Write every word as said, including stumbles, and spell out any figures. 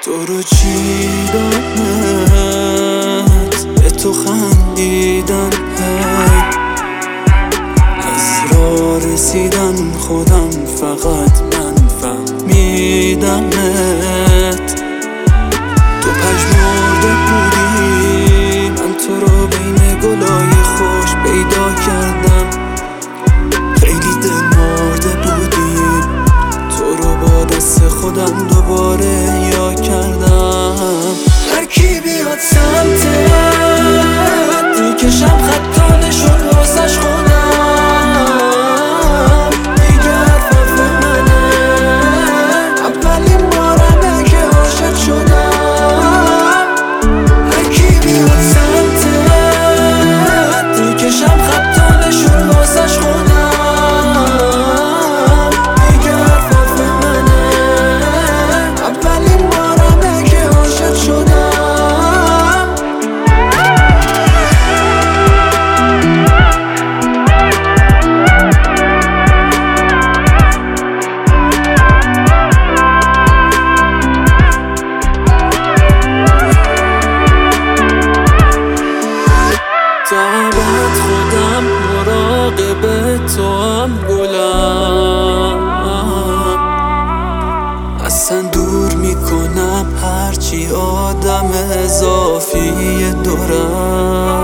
تو رو چیدمت، به تو خندیدن، هی از راه رسیدن خودم فقط من فهمیدمت. تو پژمرده بودی، من تو رو بین گلای خوش پیدا کردم. خیلی دل مرده بودی، تو رو با دست خودم دوباره یا کردم. هر کی بیاد سمتت میکشم خطانشون واسش خودم. دیگه حرفت منه، اولین بارمه که عاشق شدم. هر کی بیاد سمتت میکشم خطانشون واسش خودم. دیگه حرفت منه، اولین بارمه که عاشق شدم. دعوت خودم مراقب تو هم گلم، اصلا دور میکنم هرچی آدم اضافی دورم.